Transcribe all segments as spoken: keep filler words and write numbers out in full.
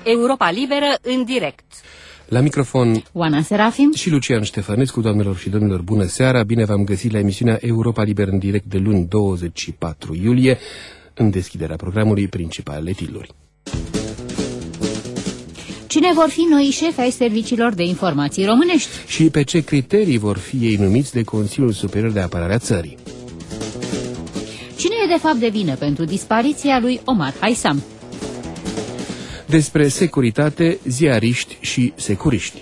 Europa Liberă în direct. La microfon Oana Serafim și Lucian Ștefănescu. Doamnelor și domnilor, bună seara! Bine v-am găsit la emisiunea Europa Liberă în direct de luni douăzeci și patru iulie, în deschiderea programului principalele titluri. Cine vor fi noi șefi ai serviciilor de informații românești? Și pe ce criterii vor fi ei numiți de Consiliul Superior de Apărare a Țării? Cine e de fapt de vină pentru dispariția lui Omar Haisam? Despre securitate, ziariști și securiști.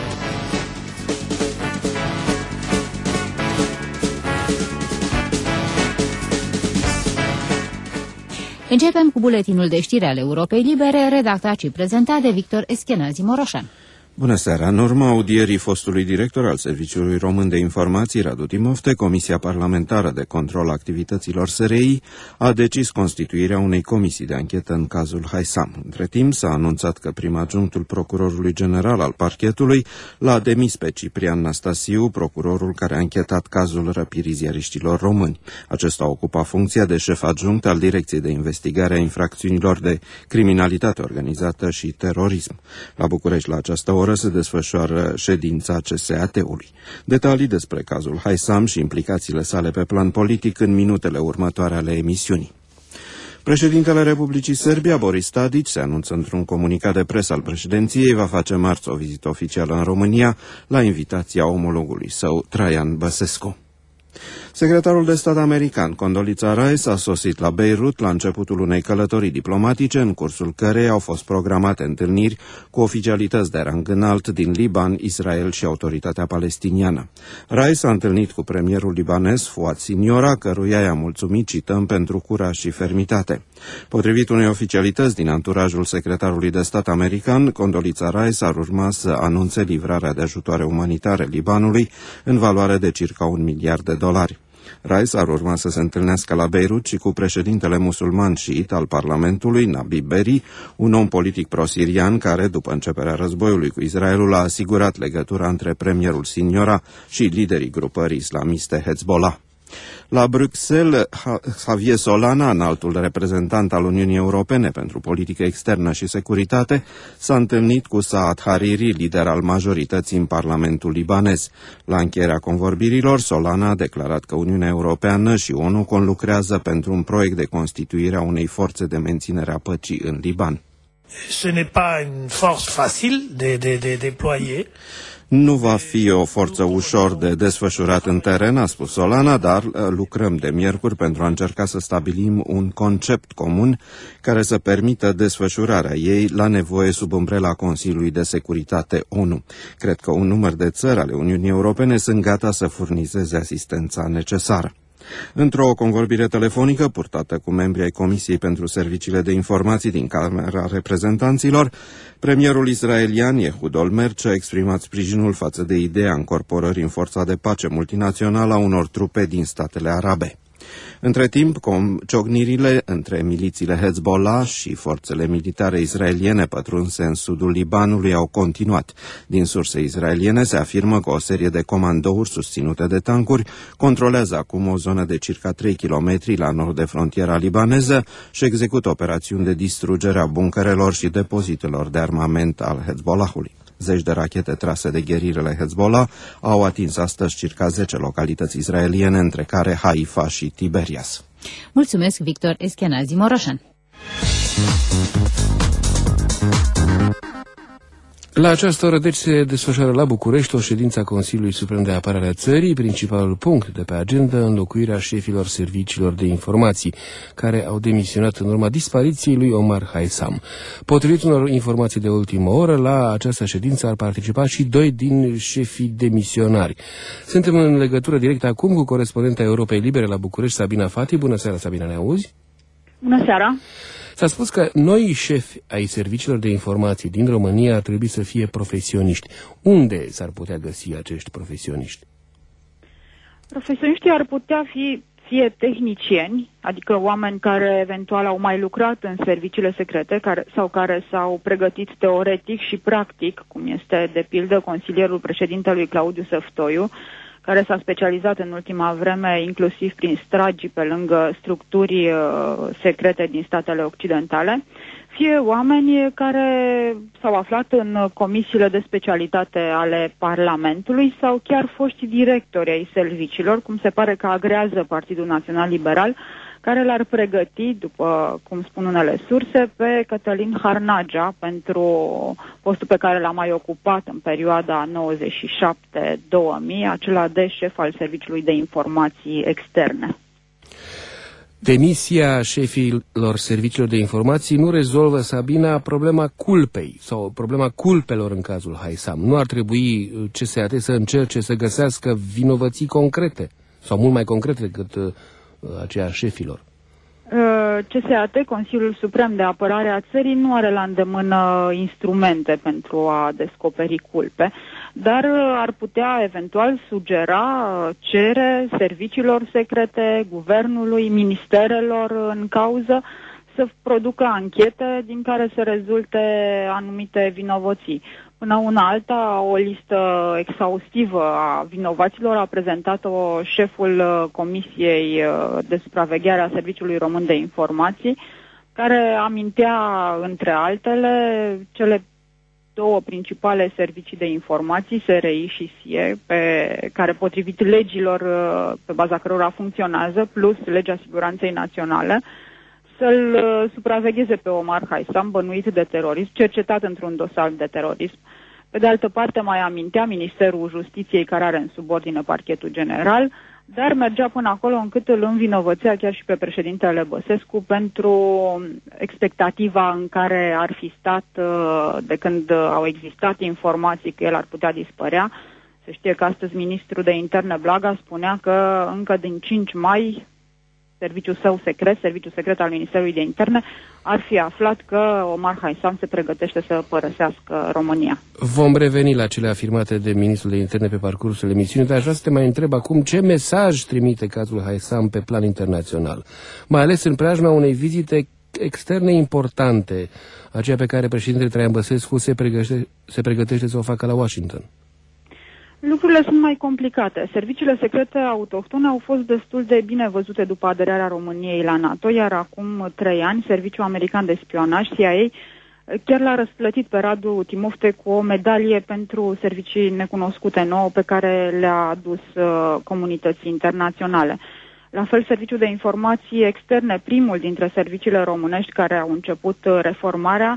Începem cu buletinul de știri al Europei Libere, redactat și prezentat de Victor Eschenazi Moroșan. Bună seara! În urma audierii fostului director al Serviciului Român de Informații, Radu Timofte, Comisia Parlamentară de Control Activităților S R I a decis constituirea unei comisii de anchetă în cazul Haisam. Între timp s-a anunțat că prim-adjunctul procurorului general al parchetului l-a demis pe Ciprian Nastasiu, procurorul care a anchetat cazul răpirii ziariștilor români. Acesta ocupa funcția de șef adjunct al Direcției de Investigare a Infracțiunilor de Criminalitate Organizată și Terorism. La București, la această oră, se desfășoară ședința C S A T-ului. Detalii despre cazul Haisam și implicațiile sale pe plan politic în minutele următoare ale emisiunii. Președintele Republicii Serbia, Boris Tadić, se anunță într-un comunicat de presă al președinției, va face marți o vizită oficială în România la invitația omologului său, Traian Băsescu. Secretarul de stat american, Condoleezza Rice, a sosit la Beirut la începutul unei călătorii diplomatice, în cursul căreia au fost programate întâlniri cu oficialități de rang înalt din Liban, Israel și Autoritatea Palestiniană. Rice s-a întâlnit cu premierul libanez Fouad Siniora, căruia i-a mulțumit, cităm, pentru curaj și fermitate. Potrivit unei oficialități din anturajul secretarului de stat american, Condoleezza Rice ar urma să anunțe livrarea de ajutoare umanitare Libanului în valoare de circa un miliard de dolari. Rice ar urma să se întâlnească la Beirut și cu președintele musulman șiit al Parlamentului, Nabi Berri, un om politic pro-sirian care, după începerea războiului cu Israelul, a asigurat legătura între premierul Siniora și liderii grupării islamiste Hezbollah. La Bruxelles, Javier Solana, înaltul reprezentant al Uniunii Europene pentru politică externă și securitate, s-a întâlnit cu Saad Hariri, lider al majorității în Parlamentul libanez. La încheierea convorbirilor, Solana a declarat că Uniunea Europeană și ONU conlucrează pentru un proiect de constituire a unei forțe de menținere a păcii în Liban. Ce n'est pas une force facile de, de, de déployer. Nu va fi o forță ușor de desfășurat în teren, a spus Solana, dar lucrăm de miercuri pentru a încerca să stabilim un concept comun care să permită desfășurarea ei la nevoie sub umbrela Consiliului de Securitate ONU. Cred că un număr de țări ale Uniunii Europene sunt gata să furnizeze asistența necesară. Într-o convorbire telefonică purtată cu membrii ai Comisiei pentru Serviciile de Informații din Camera Reprezentanților, premierul israelian Ehud Olmert a exprimat sprijinul față de ideea încorporării în forța de pace multinațională a unor trupe din statele arabe. Între timp, ciocnirile între milițiile Hezbollah și forțele militare israeliene pătrunse în sudul Libanului au continuat. Din surse israeliene se afirmă că o serie de comandouri susținute de tancuri controlează acum o zonă de circa trei kilometri la nord de frontiera libaneză și execută operațiuni de distrugere a bunkerelor și depozitelor de armament al Hezbollahului. Zeci de rachete trase de gherilele Hezbollah au atins astăzi circa zece localități israeliene, între care Haifa și Tiberias. Mulțumesc, Victor Eschenazi Moroșan. La această oră, deci, se desfășoară la București o ședință a Consiliului Suprem de Apărare a Țării, principalul punct de pe agenda, înlocuirea șefilor serviciilor de informații, care au demisionat în urma dispariției lui Omar Haisam. Potrivit unor informații de ultimă oră, la această ședință ar participa și doi din șefii demisionari. Suntem în legătură directă acum cu corespondenta Europei Libere la București, Sabina Fati. Bună seara, Sabina, ne auzi? Bună seara! S-a spus că noi șefi ai serviciilor de informații din România ar trebui să fie profesioniști. Unde s-ar putea găsi acești profesioniști? Profesioniștii ar putea fi fie tehnicieni, adică oameni care eventual au mai lucrat în serviciile secrete care, sau care s-au pregătit teoretic și practic, cum este de pildă consilierul președintelui Claudiu Săftoiu, care s-a specializat în ultima vreme inclusiv prin stragi pe lângă structuri uh, secrete din statele occidentale, fie oameni care s-au aflat în comisiile de specialitate ale Parlamentului sau chiar foști directori ai serviciilor, cum se pare că agrează Partidul Național Liberal, care l-ar pregăti, după cum spun unele surse, pe Cătălin Harnagea pentru postul pe care l-a mai ocupat în perioada nouăzeci și șapte două mii, acela de șef al Serviciului de Informații Externe. Demisia șefilor serviciilor de informații nu rezolvă, Sabina, problema culpei sau problema culpelor în cazul Haisam. Nu ar trebui C S A T să încerce să găsească vinovății concrete sau mult mai concrete decât uh, aceea șefilor? C S A T, Consiliul Suprem de Apărare a țării, nu are la îndemână instrumente pentru a descoperi culpe, dar ar putea eventual sugera, cere serviciilor secrete, guvernului, ministerelor în cauză să producă anchete din care să rezulte anumite vinovății. Până una alta, o listă exhaustivă a vinovaților a prezentat-o șeful Comisiei de Supraveghere a Serviciului Român de Informații, care amintea, între altele, cele două principale servicii de informații, S R I și S I E, pe care, potrivit legilor pe baza cărora funcționează, plus Legea Siguranței Naționale, să-l supravegheze pe Omar Haisam, bănuit de terorism, cercetat într-un dosar de terorism. Pe de altă parte, mai amintea Ministerul Justiției, care are în subordine Parchetul General, dar mergea până acolo încât îl învinovățea chiar și pe președintele Băsescu pentru expectativa în care ar fi stat de când au existat informații că el ar putea dispărea. Se știe că astăzi ministrul de interne Blaga spunea că încă din cinci mai serviciul său secret, serviciul secret al Ministerului de Interne, ar fi aflat că Omar Haisam se pregătește să părăsească România. Vom reveni la cele afirmate de ministrul de Interne pe parcursul emisiunii, dar aș vrea să te mai întreb acum ce mesaj trimite cazul Haisam pe plan internațional, mai ales în preajma unei vizite externe importante, aceea pe care președintele Traian Băsescu se pregătește, se pregătește să o facă la Washington. Lucrurile sunt mai complicate. Serviciile secrete autohtone au fost destul de bine văzute după aderarea României la NATO, iar acum trei ani, Serviciul American de Spionaj, C I A, chiar l-a răsplătit pe Radu Timofte cu o medalie pentru servicii necunoscute nouă pe care le-a adus uh, comunității internaționale. La fel, Serviciul de Informații Externe, primul dintre serviciile românești care au început uh, reformarea,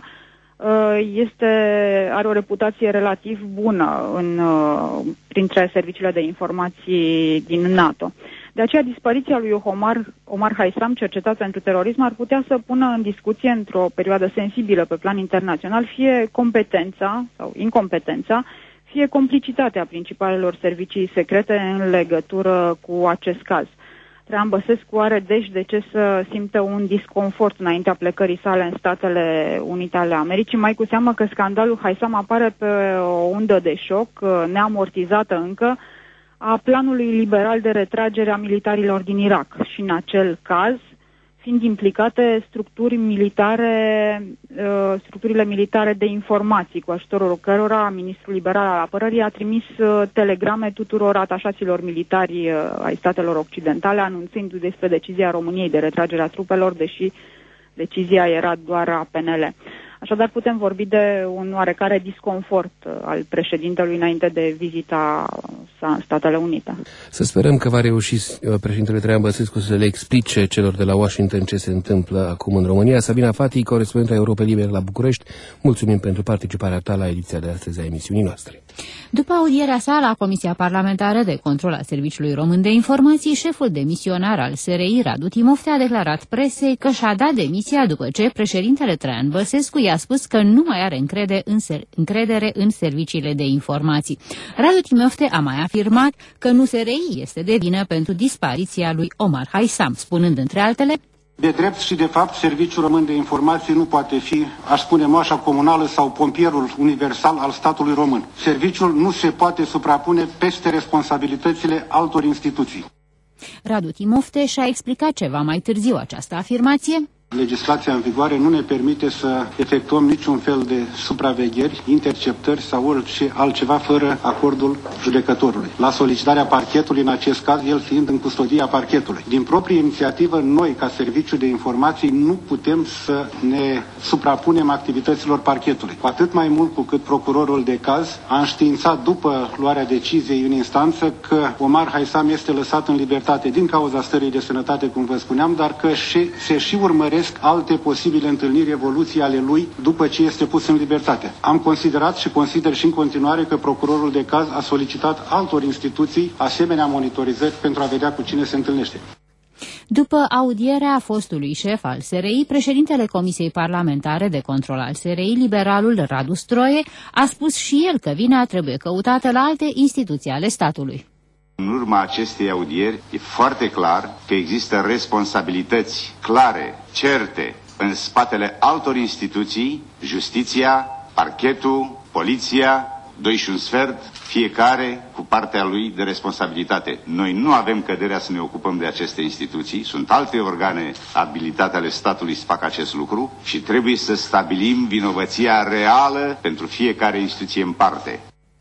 Este, are o reputație relativ bună în, printre serviciile de informații din NATO. De aceea, dispariția lui Omar, Omar Haisam, cercetat pentru terorism, ar putea să pună în discuție, într-o perioadă sensibilă pe plan internațional, fie competența sau incompetența, fie complicitatea principalelor servicii secrete în legătură cu acest caz. Traian Băsescu are deci de ce să simtă un disconfort înaintea plecării sale în Statele Unite ale Americii, mai cu seamă că scandalul Haisam apare pe o undă de șoc neamortizată încă a planului liberal de retragere a militarilor din Irak și în acel caz fiind implicate structuri militare, structurile militare de informații, cu ajutorul cărora ministrul liberal al apărării a trimis telegrame tuturor atașaților militari ai statelor occidentale, anunțându-i despre decizia României de retragere a trupelor, deși decizia era doar a P N L. Așadar, putem vorbi de un oarecare disconfort al președintelui înainte de vizita sa în Statele Unite. Să sperăm că va reuși președintele Traian Băsescu să le explice celor de la Washington ce se întâmplă acum în România. Sabina Fati, corespondentă Europei Libere la București, mulțumim pentru participarea ta la ediția de astăzi a emisiunii noastre. După audierea sa la Comisia Parlamentară de Control a Serviciului Român de Informații, șeful demisionar al S R I, Radu Timofte, a declarat presei că și-a dat demisia după ce președintele Traian Băsescu i-a spus că nu mai are încredere în, încredere în serviciile de informații. Radu Timofte a mai afirmat că nu S R I este de vină pentru dispariția lui Omar Haisam, spunând între altele: de drept și de fapt, Serviciul Român de Informații nu poate fi, aș spune, moașa comunală sau pompierul universal al statului român. Serviciul nu se poate suprapune peste responsabilitățile altor instituții. Radu Timofte și-a explicat ceva mai târziu această afirmație. Legislația în vigoare nu ne permite să efectuăm niciun fel de supravegheri, interceptări sau orice altceva fără acordul judecătorului. La solicitarea parchetului, în acest caz, el fiind în custodia parchetului. Din proprie inițiativă, noi, ca serviciu de informații, nu putem să ne suprapunem activităților parchetului. Cu atât mai mult cu cât procurorul de caz a înștiințat după luarea deciziei în instanță că Omar Haisam este lăsat în libertate din cauza stării de sănătate, cum vă spuneam, dar că și, se și urmăresc alte posibile întâlniri, evoluții ale lui după ce este pus în libertate. Am considerat și consider și în continuare că procurorul de caz a solicitat altor instituții asemenea monitorizări pentru a vedea cu cine se întâlnește. După audierea fostului șef al S R I, președintele Comisiei Parlamentare de Control al S R I, liberalul Radu Stroie, a spus și el că vina trebuie căutată la alte instituții ale statului. În urma acestei audieri e foarte clar că există responsabilități clare, certe, în spatele altor instituții, justiția, parchetul, poliția, doi și un sfert, fiecare cu partea lui de responsabilitate. Noi nu avem căderea să ne ocupăm de aceste instituții, sunt alte organe abilitate ale statului să facă acest lucru și trebuie să stabilim vinovăția reală pentru fiecare instituție în parte.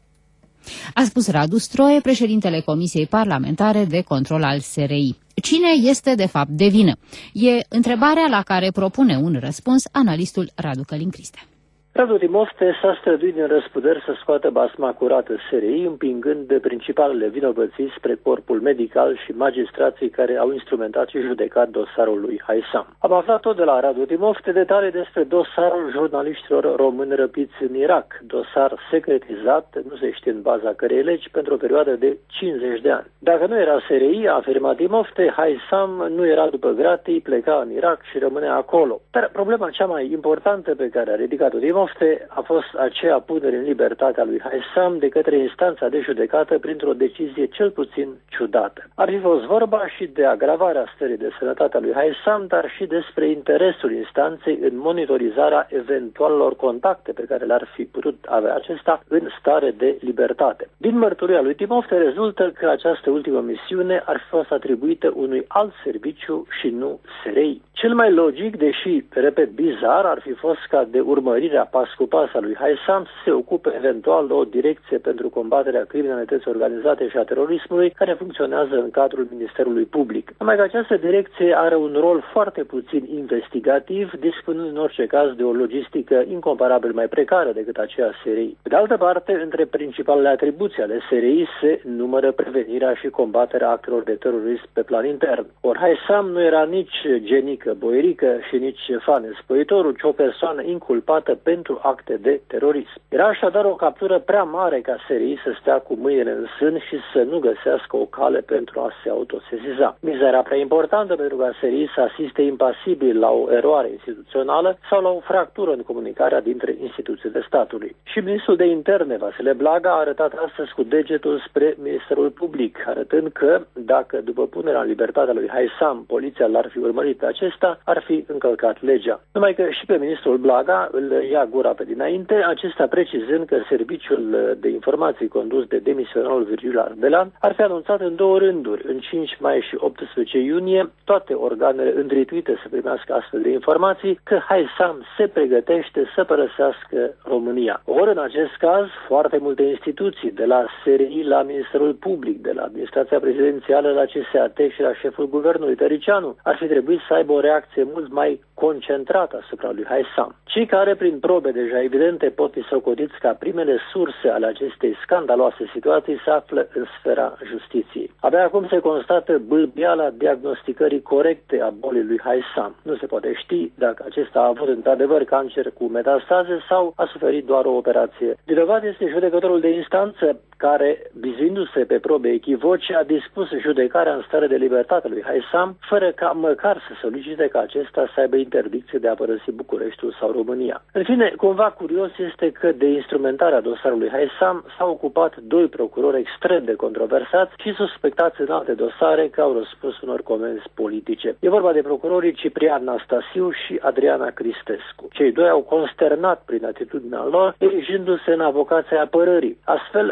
A spus Radu Stroie, președintele Comisiei Parlamentare de Control al S R I. Cine este de fapt de vină? E întrebarea la care propune un răspuns analistul Radu Călin Criste. Radu Timofte s-a străduit din răsputeri să scoată basma curată S R I, împingând de principalele vinovății spre corpul medical și magistrații care au instrumentat și judecat dosarul lui Haisam. Am aflat tot de la Radu Timofte detalii despre dosarul jurnaliștilor români răpiți în Irak, dosar secretizat, nu se știe în baza cărei legi, pentru o perioadă de cincizeci de ani. Dacă nu era S R I, a afirmat Timofte, Haisam nu era după gratii, pleca în Irak și rămânea acolo. Dar problema cea mai importantă pe care a ridicat-o Timofte a fost aceea punere în libertatea lui Haisam de către instanța de judecată printr-o decizie cel puțin ciudată. Ar fi fost vorba și de agravarea stării de sănătate a lui Haisam, dar și despre interesul instanței în monitorizarea eventualelor contacte pe care le-ar fi putut avea acesta în stare de libertate. Din mărturia lui Timofte rezultă că această ultimă misiune ar fi fost atribuită unui alt serviciu și nu S R I. Cel mai logic, deși, repet, bizar, ar fi fost ca de urmărirea pas cu pas a lui Haisam să se ocupe eventual de o direcție pentru combaterea criminalității organizate și a terorismului care funcționează în cadrul Ministerului Public. Numai că această direcție are un rol foarte puțin investigativ, dispunând în orice caz de o logistică incomparabil mai precară decât aceea S R I. Pe de altă parte, între principalele atribuții ale S R I se numără prevenirea și combaterea actelor de terorism pe plan intern. Ori Haisam nu era nici genică boierică și nici Ștefan Spăitorul, ci o persoană inculpată pentru acte de terorism. Era așadar o captură prea mare ca S R I să stea cu mâinile în sân și să nu găsească o cale pentru a se autosesiza. Miza era prea importantă pentru ca S R I să asiste impasibil la o eroare instituțională sau la o fractură în comunicarea dintre instituțiile statului. Și ministrul de interne, Vasile Blaga, a arătat astăzi cu degetul spre Ministerul Public, arătând că, dacă după punerea în libertate a lui Haisam, poliția l-ar fi urmărit pe acesta, ar fi încălcat legea. Numai că și pe ministrul Blaga îl ia gura pe dinainte, acesta precizând că serviciul de informații condus de demisionarul Virgil Ardelean ar fi anunțat în două rânduri, în cinci mai și optsprezece iunie, toate organele îndrituite să primească astfel de informații, că Haisam se pregătește să părăsească România. Ori în acest caz, foarte multe instituții, de la S R I la Ministerul Public, de la Administrația Prezidențială la C S A T și la șeful guvernului Tăricianu, ar fi trebuit să aibă o reacție mult mai concentrată asupra lui Haisam. Cei care, prin probe deja evidente, pot fi socotiți ca primele surse ale acestei scandaloase situații se află în sfera justiției. Abia acum se constată bâlbiala diagnosticării corecte a bolii lui Haisam. Nu se poate ști dacă acesta a avut într-adevăr cancer cu metastaze sau a suferit doar o operație. Vinovat este judecătorul de instanță care, bizuindu-se pe probe echivoce, a dispus judecarea în stare de libertate lui Haisam, fără ca măcar să solicite ca acesta să aibă interdicție de a părăsi Bucureștiul sau România. În fine, cumva curios este că de instrumentarea dosarului Haisam s-au ocupat doi procurori extrem de controversați și suspectați în alte dosare că au răspuns unor comenzi politice. E vorba de procurorii Ciprian Nastasiu și Adriana Cristescu. Cei doi au consternat prin atitudinea lor, erigindu-se în avocația apărării. Astfel, solicitarea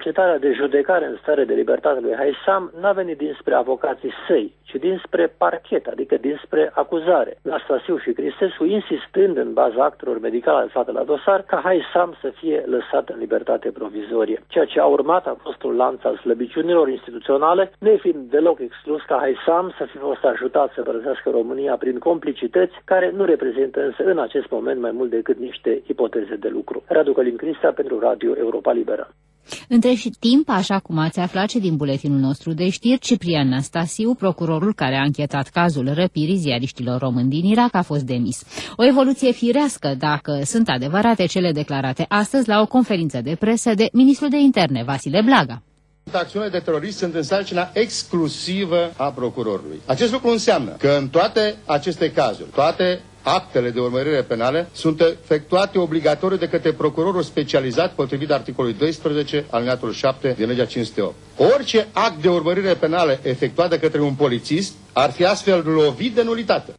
Solicitarea de judecare în stare de libertate lui Haisam n-a venit dinspre avocații săi, ci dinspre parchet, adică dinspre acuzare. Nastasiu și Cristescu insistând în baza actelor medicale aflate la dosar ca Haisam să fie lăsat în libertate provizorie. Ceea ce a urmat a fost un lanț al slăbiciunilor instituționale, nefiind deloc exclus ca Haisam să fi fost ajutat să părăsească România prin complicități, care nu reprezintă însă în acest moment mai mult decât niște ipoteze de lucru. Radu Călin Cristea pentru Radio Europa Liberă. Între timp, așa cum ați aflat și din buletinul nostru de știri, Ciprian Nastasiu, procurorul care a anchetat cazul răpirii ziariștilor români din Irak, a fost demis. O evoluție firească dacă sunt adevărate cele declarate astăzi la o conferință de presă de ministrul de interne, Vasile Blaga. Acțiunile de terorism sunt în sarcina exclusivă a procurorului. Acest lucru înseamnă că în toate aceste cazuri, toate actele de urmărire penale sunt efectuate obligatoriu de către procurorul specializat potrivit articolului doisprezece, alineatul șapte din legea cinci sute opt. Orice act de urmărire penală efectuat de către un polițist ar fi astfel lovit de nulitate.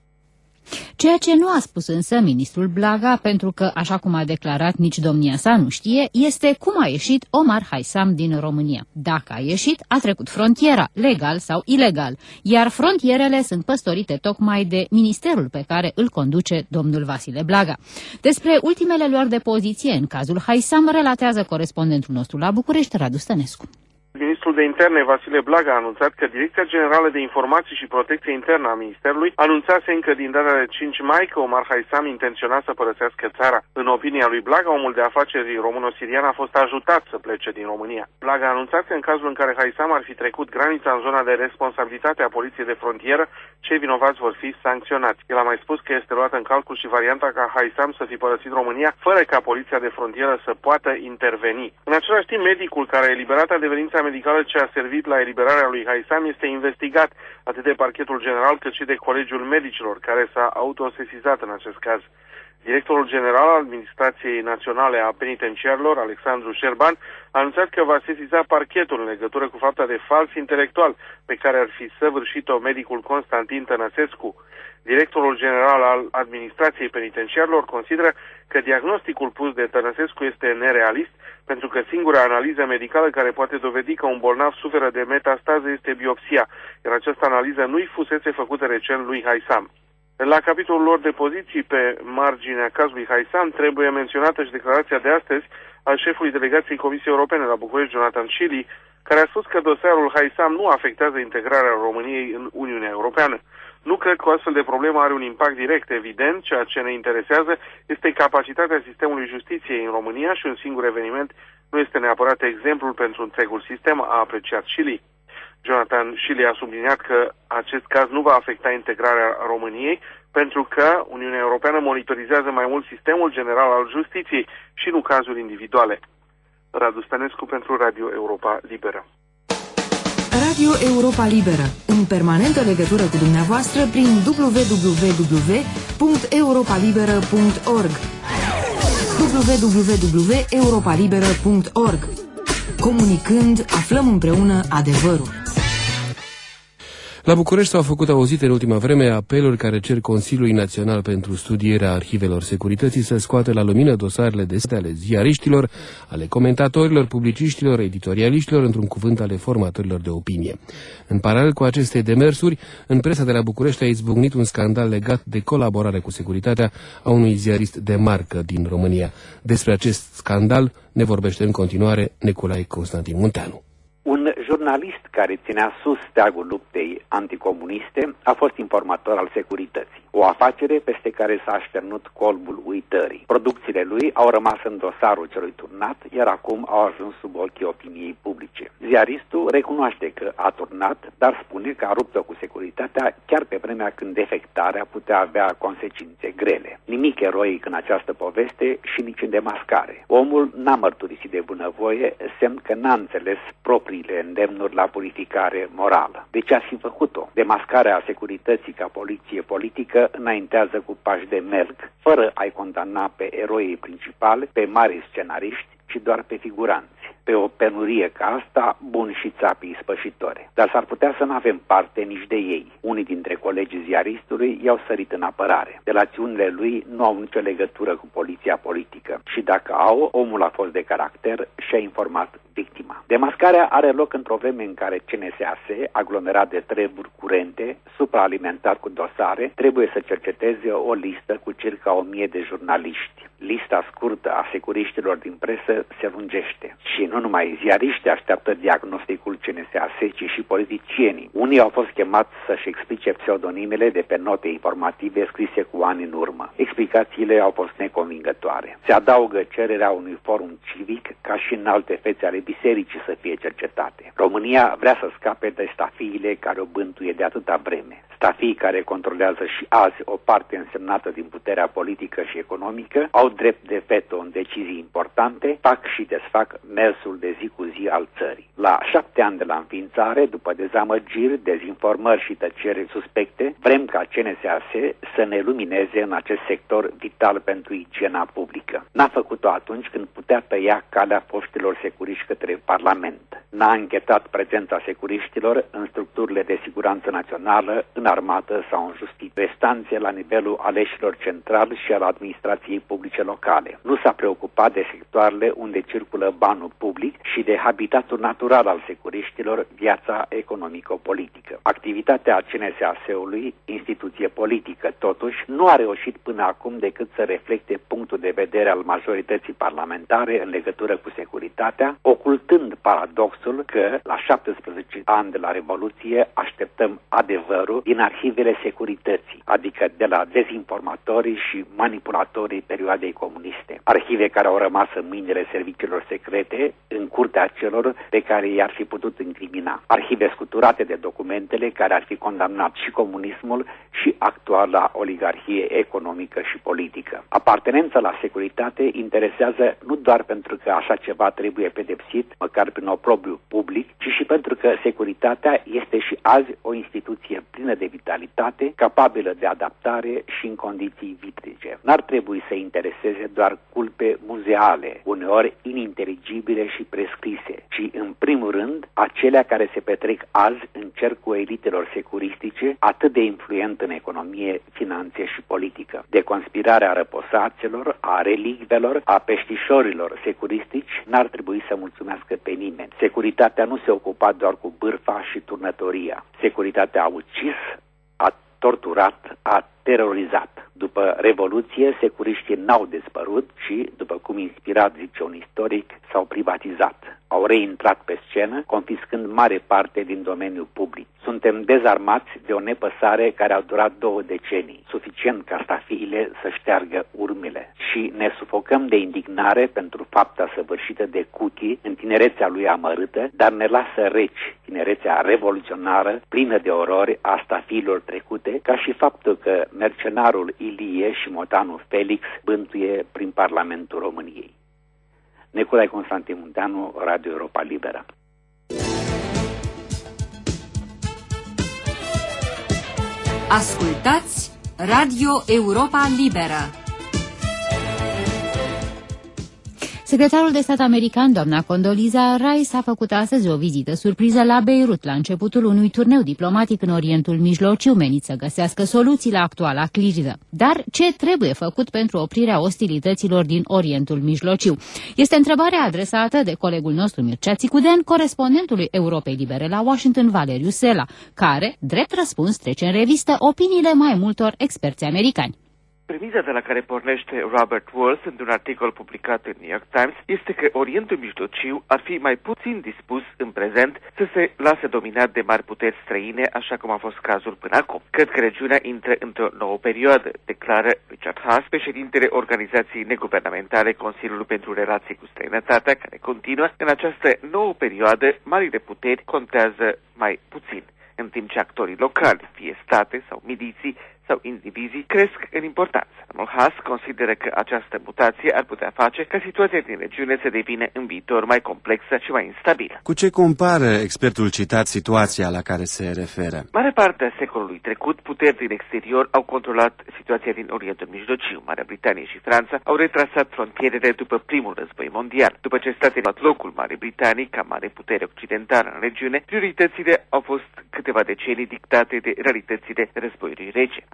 Ceea ce nu a spus însă ministrul Blaga, pentru că, așa cum a declarat, nici domnia sa nu știe, este cum a ieșit Omar Haisam din România. Dacă a ieșit, a trecut frontiera, legal sau ilegal, iar frontierele sunt păstorite tocmai de ministerul pe care îl conduce domnul Vasile Blaga. Despre ultimele luări de poziție în cazul Haisam relatează corespondentul nostru la București, Radu Stănescu. Ministrul de Interne, Vasile Blaga, a anunțat că Direcția Generală de Informații și Protecție Internă a Ministerului anunțase încă din data de cinci mai că Omar Haisam intenționa să părăsească țara. În opinia lui Blaga, omul de afaceri româno-sirian a fost ajutat să plece din România. Blaga a anunțat că în cazul în care Haisam ar fi trecut granița în zona de responsabilitate a Poliției de Frontieră, cei vinovați vor fi sancționați. El a mai spus că este luată în calcul și varianta ca Haisam să fi părăsit România fără ca Poliția de Frontieră să poată interveni. În același timp, medicul care a eliberat adeverința medicală ce a servit la eliberarea lui Haisam este investigat atât de parchetul general cât și de Colegiul Medicilor, care s-a autosesizat în acest caz. Directorul general al Administrației Naționale a Penitenciarilor, Alexandru Șerban, a anunțat că va sesiza parchetul în legătură cu fapta de fals intelectual pe care ar fi săvârșit-o medicul Constantin Tănăsescu. Directorul general al Administrației Penitenciarilor consideră că diagnosticul pus de Tănăsescu este nerealist, pentru că singura analiză medicală care poate dovedi că un bolnav suferă de metastază este biopsia, iar această analiză nu-i fusese făcută recent lui Haisam. La capitolul lor de poziții pe marginea cazului Haisam trebuie menționată și declarația de astăzi al șefului delegației Comisiei Europene la București, Jonathan Schily, care a spus că dosarul Haisam nu afectează integrarea României în Uniunea Europeană. Nu cred că o astfel de problemă are un impact direct. Evident, ceea ce ne interesează este capacitatea sistemului justiției în România și un singur eveniment nu este neapărat exemplul pentru întregul sistem, a apreciat Schily. Jonathan Schily a subliniat că acest caz nu va afecta integrarea României, pentru că Uniunea Europeană monitorizează mai mult sistemul general al justiției și nu cazuri individuale. Radu Stănescu pentru Radio Europa Liberă. Radio Europa Liberă, în permanentă legătură cu dumneavoastră prin w w w punct europa liberă punct org w w w punct europa liberă punct org. Comunicând, aflăm împreună adevărul. La București s-au făcut auzite în ultima vreme apeluri care cer Consiliului Național pentru Studierea Arhivelor Securității să scoată la lumină dosarele de state ale ziariștilor, ale comentatorilor, publiciștilor, editorialiștilor, într-un cuvânt ale formatorilor de opinie. În paralel cu aceste demersuri, în presa de la București a izbucnit un scandal legat de colaborare cu securitatea a unui ziarist de marcă din România. Despre acest scandal ne vorbește în continuare Nicolae Constantin Munteanu. Un jurnalist care ținea sus steagul luptei anticomuniste a fost informator al securității. O afacere peste care s-a așternut colbul uitării. Producțiile lui au rămas în dosarul celui turnat, iar acum au ajuns sub ochii opiniei publice. Ziaristul recunoaște că a turnat, dar spune că a rupt-o cu securitatea chiar pe vremea când defectarea putea avea consecințe grele. Nimic eroic în această poveste și nici în demascare. Omul n-a mărturisit de bunăvoie, semn că n-a înțeles propriile îndemnuri la purificare morală. De ce ar fi făcut-o? Demascarea securității ca poliție politică înaintează cu pași de merg, fără a-i condamna pe eroii principali, pe mari scenariști, ci doar pe figuranți. Pe o penurie ca asta, buni și țapii spășitori. Dar s-ar putea să nu avem parte nici de ei. Unii dintre colegii ziaristului i-au sărit în apărare. Delațiunile lui nu au nicio legătură cu poliția politică. Și dacă au, omul a fost de caracter și a informat victima. Demascarea are loc într-o vreme în care C N S A S, aglomerat de treburi curente, supraalimentat cu dosare, trebuie să cerceteze o listă cu circa o mie de jurnaliști. Lista scurtă a securiștilor din presă se lungește. Și nu numai ziariști așteaptă diagnosticul C N S A S, ci și politicienii. Unii au fost chemați să-și explice pseudonimele de pe note informative scrise cu ani în urmă. Explicațiile au fost neconvingătoare. Se adaugă cererea unui forum civic ca și în alte fețe ale bisericii să fie cercetate. România vrea să scape de stafiile care o bântuie de atâta vreme. Stafii care controlează și azi o parte însemnată din puterea politică și economică, au drept de veto în decizii importante, fac și desfac mersul de zi cu zi al țării. La șapte ani de la înființare, după dezamăgiri, dezinformări și tăceri suspecte, vrem ca C N S A S să ne lumineze în acest sector vital pentru igiena publică. N-a făcut-o atunci când putea tăia calea foștilor securiști către Parlament. N-a închetat prezența securiștilor în structurile de siguranță națională, în armată sau în justiție. Restanțe la nivelul aleșilor central și al administrației publice locale. Nu s-a preocupat de sectoarele unde circulă banul public și de habitatul natural al securiștilor, viața economico-politică. Activitatea C N S A S-ului, instituție politică, totuși, nu a reușit până acum decât să reflecte punctul de vedere al majorității parlamentare în legătură cu securitatea, ocultând paradoxul că, la șaptesprezece ani de la Revoluție, așteptăm adevărul din arhivele securității, adică de la dezinformatorii și manipulatorii perioadei comuniste. Arhive care au rămas în mâinile serviciilor secrete, în curtea celor pe care i-ar fi putut incrimina. Arhive scuturate de documentele care ar fi condamnat și comunismul și actuala oligarhie economică și politică. Apartenența la securitate interesează nu doar pentru că așa ceva trebuie pedepsit, măcar prin oprobiu public, ci și pentru că securitatea este și azi o instituție plină de vitalitate, capabilă de adaptare și în condiții vitrice. N-ar trebui să intereseze doar culpe muzeale, uneori ininteligibile și prescrise, ci în primul rând acelea care se petrec azi în cercul elitelor securistice, atât de influent în economie, finanțe și politică. De conspirarea răposaților, a relicvelor, a peștișorilor securistici n-ar trebui să mulțumească pe nimeni. Securitatea nu se ocupa doar cu bârfa și turnătoria. Securitatea a ucis, a torturat, a terorizat. După Revoluție, securiștii n-au despărut, ci, după cum inspirat zice un istoric, s-au privatizat. Au reintrat pe scenă, confiscând mare parte din domeniul public. Suntem dezarmați de o nepăsare care a durat două decenii, suficient ca stafiile să șteargă urmele. Și ne sufocăm de indignare pentru fapta săvârșită de Cuchi în tinerețea lui amărâtă, dar ne lasă reci tinerețea revoluționară, plină de orori a stafiilor trecute, ca și faptul că mercenarul Ilie și motanul Felix bântuie prin Parlamentul României. Nicolae Constantin Munteanu, Radio Europa Liberă. Ascultați Radio Europa Liberă. Secretarul de stat american, doamna Condoleezza Rice, a făcut astăzi o vizită surpriză la Beirut, la începutul unui turneu diplomatic în Orientul Mijlociu, menit să găsească soluții la actuala criză. Dar ce trebuie făcut pentru oprirea ostilităților din Orientul Mijlociu? Este întrebarea adresată de colegul nostru Mircea Țicuden, corespondentului Europei Libere la Washington, Valeriu Sela, care, drept răspuns, trece în revistă opiniile mai multor experți americani. Premiza de la care pornește Robert Wolf într-un articol publicat în New York Times este că Orientul Mijlociu ar fi mai puțin dispus în prezent să se lase dominat de mari puteri străine, așa cum a fost cazul până acum. Cred că regiunea intră într-o nouă perioadă, declară Richard Haas, președintele organizației neguvernamentale Consiliul pentru Relații cu Străinătatea, care continuă: în această nouă perioadă, marile puteri contează mai puțin, în timp ce actorii locali, fie state sau miliții sau indivizii, cresc în importanță. Domnul Haas consideră că această mutație ar putea face ca situația din regiune să devină în viitor mai complexă și mai instabilă. Cu ce compară expertul citat situația la care se referă? Mare parte a secolului trecut, puteri din exterior au controlat situația din Orientul Mijlociu. Marea Britanie și Franța au retrasat frontierele după primul război mondial. După ce statele au luat locul Marii Britanii ca mare putere occidentală în regiune, prioritățile au fost câteva decenii dictate de realitățile războiului rece.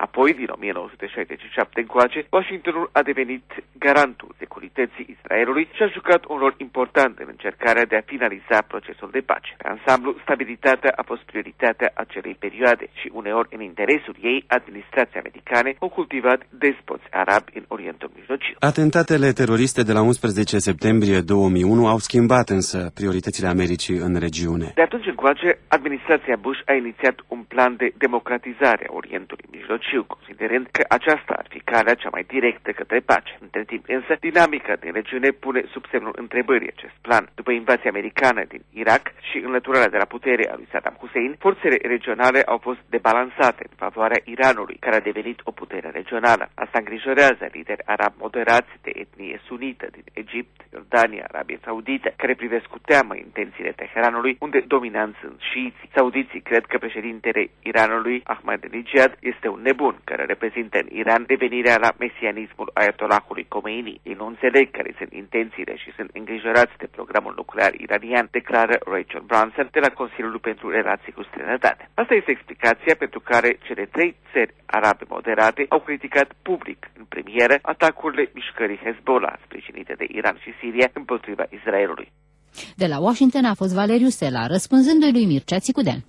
Apoi, din o mie nouă sute șaizeci și șapte încoace, Washingtonul a devenit garantul securității Israelului și a jucat un rol important în încercarea de a finaliza procesul de pace. Pe ansamblu, stabilitatea a fost prioritatea acelei perioade și uneori în interesul ei, administrații americane au cultivat despoți arabi în Orientul Mijlociu. Atentatele teroriste de la unsprezece septembrie două mii unu au schimbat însă prioritățile Americii în regiune. De atunci încoace, administrația Bush a inițiat un plan de democratizare a Orientului Mijlociu, considerând că aceasta ar fi calea cea mai directă către pace. Între timp însă, dinamica din regiune pune sub semnul întrebării acest plan. După invazia americană din Irak și înlăturarea de la putere a lui Saddam Hussein, forțele regionale au fost debalansate în favoarea Iranului, care a devenit o putere regională. Asta îngrijorează lideri arabi moderați de etnie sunită din Egipt, Iordania, Arabia Saudită, care privesc cu teamă intențiile Teheranului, unde dominanți sunt șiiții. Saudiții cred că președintele Iranului, Ahmadinejad, este un nebun care reprezintă în Iran devenirea la mesianismul Ayatollahului Khomeini. Ei nu înțeleg care sunt intențiile și sunt îngrijorați de programul nuclear iranian, declară Rachel Brunson de la Consiliul pentru Relații cu Străinătate. Asta este explicația pentru care cele trei țări arabe moderate au criticat public în premieră atacurile mișcării Hezbollah, sprijinite de Iran și Siria, împotriva Israelului. De la Washington a fost Valeriu Sela, răspunzându-i lui Mircea Țicudean.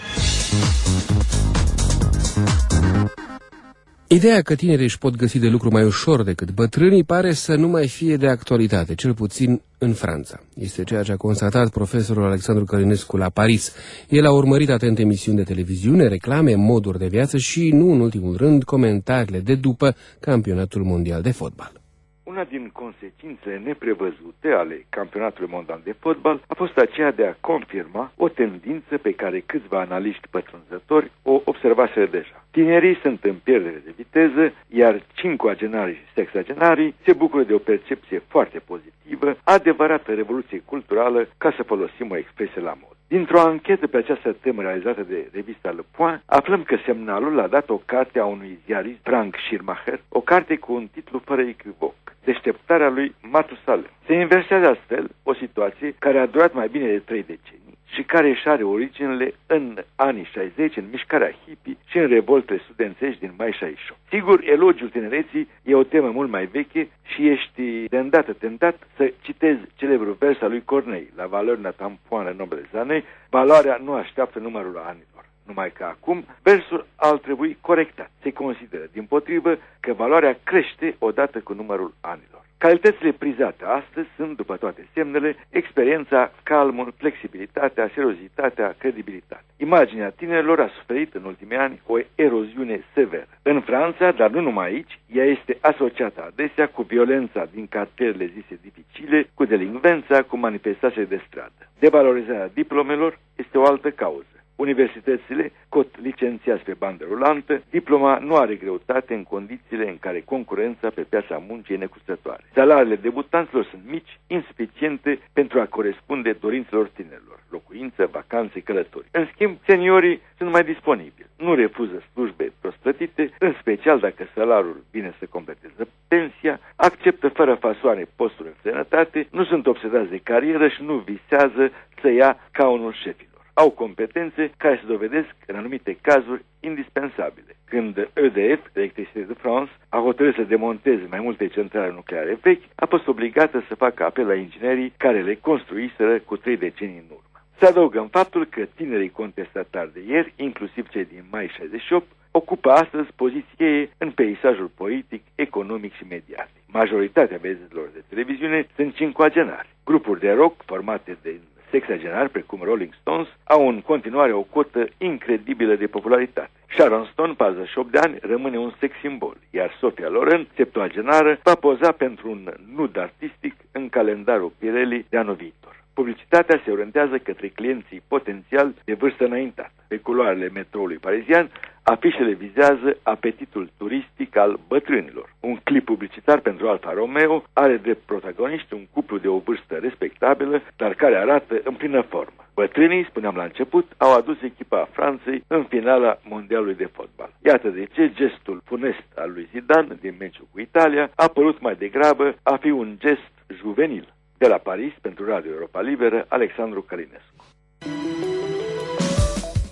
Ideea că tinerii își pot găsi de lucru mai ușor decât bătrânii pare să nu mai fie de actualitate, cel puțin în Franța. Este ceea ce a constatat profesorul Alexandru Călinescu la Paris. El a urmărit atent emisiuni de televiziune, reclame, moduri de viață și, nu în ultimul rând, comentariile de după campionatul mondial de fotbal. Una din consecințele neprevăzute ale campionatului mondial de fotbal a fost aceea de a confirma o tendință pe care câțiva analiști pătrunzători o observaseră deja. Tinerii sunt în pierdere de viteză, iar cinquagenarii și sexagenarii se bucură de o percepție foarte pozitivă, adevărată revoluție culturală, ca să folosim o expresie la mod. Dintr-o anchetă pe această temă realizată de revista Le Point, aflăm că semnalul a dat o carte a unui ziarist, Frank Schirmacher, o carte cu un titlu fără echivoc, Deșteptarea lui Matusalem. Se inversează astfel o situație care a durat mai bine de trei decenii și care își are originele în anii șaizeci, în mișcarea hippie și în revoltele studențești din mai șaizeci și opt. Sigur, elogiul tinereții e o temă mult mai veche și ești de îndată tentat să citezi celebrul vers al lui Corneille, la valeur n'a tampoine nobles années, valoarea nu așteaptă numărul anilor. Numai că acum versul ar trebui corectat. Se consideră, dimpotrivă, că valoarea crește odată cu numărul anilor. Calitățile prizate astăzi sunt, după toate semnele, experiența, calmul, flexibilitatea, seriozitatea, credibilitatea. Imaginea tinerilor a suferit în ultimii ani o eroziune severă. În Franța, dar nu numai aici, ea este asociată adesea cu violența din cartierele zise dificile, cu delinvența, cu manifestații de stradă. Devalorizarea diplomelor este o altă cauză. Universitățile cot licențiați pe bandă rulantă, diploma nu are greutate în condițiile în care concurența pe piața muncii e necustătoare. Salariile debutanților sunt mici, insuficiente pentru a corespunde dorințelor tinerilor, locuință, vacanțe, călători. În schimb, seniorii sunt mai disponibili, nu refuză slujbe prost plătite, în special dacă salariul vine să completeze pensia, acceptă fără fasoane posturi în sănătate, nu sunt obsedați de carieră și nu visează să ia caunul șefilor. Au competențe care se dovedesc în anumite cazuri indispensabile. Când E D F, Electricité de France, a hotărât să demonteze mai multe centrale nucleare vechi, a fost obligată să facă apel la inginerii care le construiseră cu trei decenii în urmă. Se adăugă în faptul că tinerii contestatari de ieri, inclusiv cei din mai șaizeci și opt, ocupă astăzi poziție în peisajul politic, economic și mediatic. Majoritatea vedetelor de televiziune sunt cinquagenari. Grupuri de rock formate de sexagenari, precum Rolling Stones, au în continuare o cotă incredibilă de popularitate. Sharon Stone, patruzeci și opt de ani, rămâne un sex simbol, iar Sophia Loren, septuagenară, va poza pentru un nud artistic în calendarul Pirelli de anul viitor. Publicitatea se orientează către clienții potențiali de vârstă înaintată. Pe culoarele metroului parizian, afișele vizează apetitul turistic al bătrânilor. Un clip publicitar pentru Alfa Romeo are drept protagoniști un cuplu de o vârstă respectabilă, dar care arată în plină formă. Bătrânii, spuneam la început, au adus echipa Franței în finala mondialului de fotbal. Iată de ce gestul funest al lui Zidane din meciul cu Italia a părut mai degrabă a fi un gest juvenil. De la Paris, pentru Radio Europa Liberă, Alexandru Călinescu.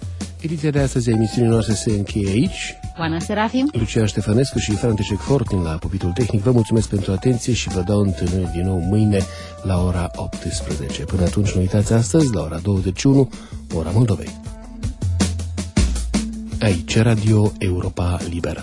Ediția de astăzi a emisiunii noastre se încheie aici. Oana Serafim, Lucian Ștefănescu și Frantecek Fortin la pupitul tehnic. Vă mulțumesc pentru atenție și vă dau întâlniri din nou mâine la ora optsprezece. Până atunci, nu uitați astăzi, la ora douăzeci și unu, ora Moldovei. Aici, Radio Europa Liberă.